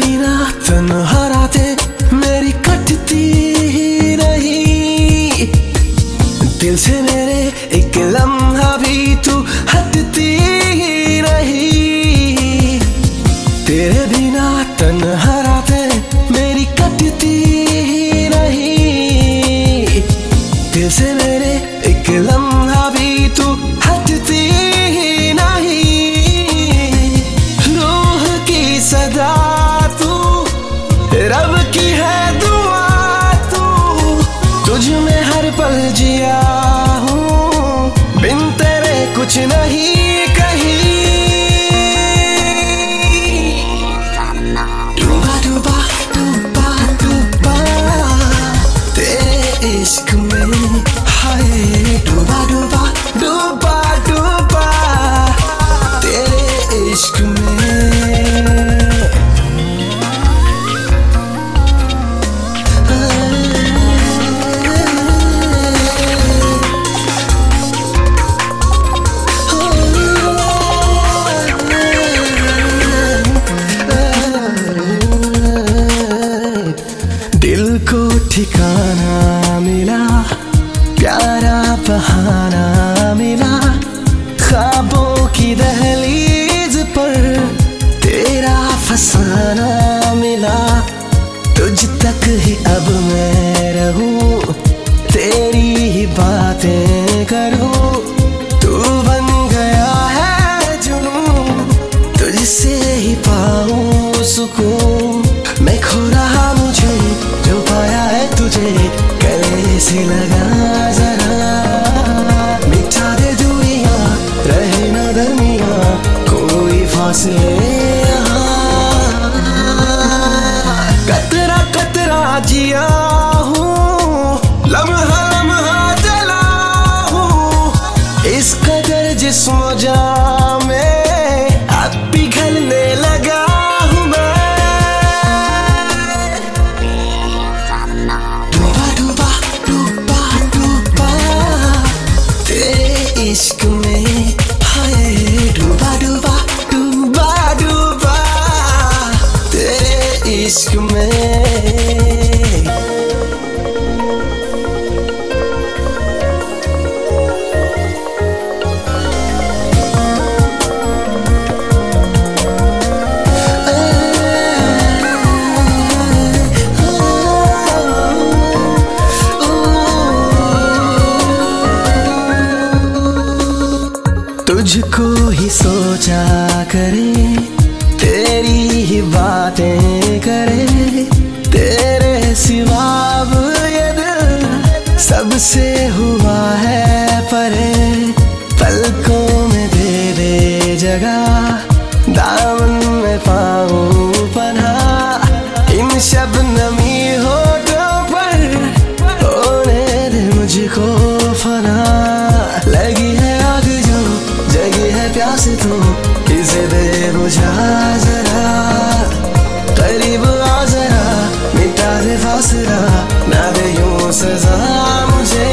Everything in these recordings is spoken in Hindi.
बिना तन्हा रातें मेरी कटती ही नहीं। दिल से मेरे एक लम्हा भी तू हटती ही नहीं। तेरे बिना तन्हा रातें मेरी कटती ही नहीं। दिल से मेरे एक लम्हा भी तू हटती ही नहीं। रूह की सदा तू, रब की है दुआ तू, तुझ में हर पल जिया हूँ, बिन तेरे कुछ नहीं कहीं। डूबा डूबा डूबा डूबा तेरे इश्क में, हाय डूबा डूबा डूबा डूबा तेरे इश्क में। दिल को ठिकाना मिला, प्यारा बहाना मिला, ख्वाबों की दहलीज पर तेरा फसाना मिला। तुझ तक ही अब मैं रहूं, तेरी ही बातें करूं। तू बन गया है जुनून, तुझसे ही पाऊं सुकून। मैं खो रहा मुझे जो पाया है तुझे, गले से लगा जरा, मिटा दे दूरियां, रहे न दरमिया कोई फासले यहाँ। कतरा कतरा जिया हूँ, लम्हा लम्हा जला हूँ, इस कदर जिस्म जान में अब पिघलने लगा हूँ मैं। डूबा डूबा डूबा डूबा तेरे इश्क में, हाय डूबा डूबा डूबा डूबा तेरे इश्क में। तुझको ही सोचा करे, तेरी ही बातें करे, तेरे सिवा अब ये दिल सबसे हुआ है परे। पलकों में दे दे जगह, दामन में पाऊं पनाह, इन शबनमी होठों पर होने दे मुझको फना। लगी है आग जो जगी है प्यास तो इसे दे बुझा जरा, करीब आ जरा मिटा दे फासला, ना दे यूं सजा मुझे।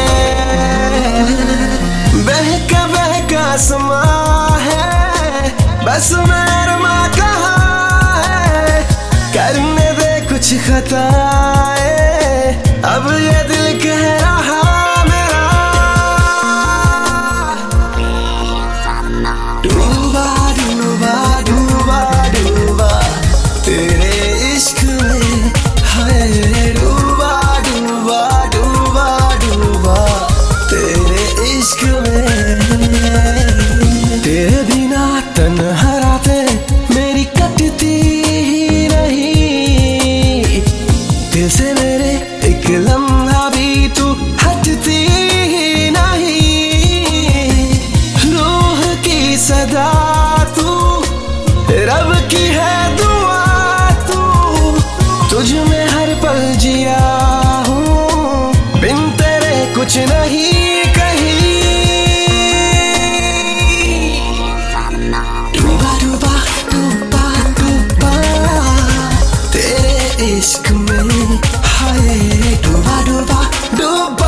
बहका समा है, बस मेरा कहाँ है, करने दे कुछ खताएं, अब ये दिल कह रहा मेरा। डूबा डूबा डूबा डूबा तेरे इश्क में, हाय डूबा डूबा डूबा डूबा तेरे इश्क में। तेरे बिना तन्हा रातें मेरी कटती ही नहीं। दिल से मेरे एक लम्हा भी तू हटती ही नहीं। रूह की सदा तू, रब की है दुआ तू, तुझ में हर पल जिया हूँ, बिन तेरे कुछ नहीं कहीं। डूबा डूबा डूबा डूबा तेरे इश्क में, हाय डूबा डूबा डूबा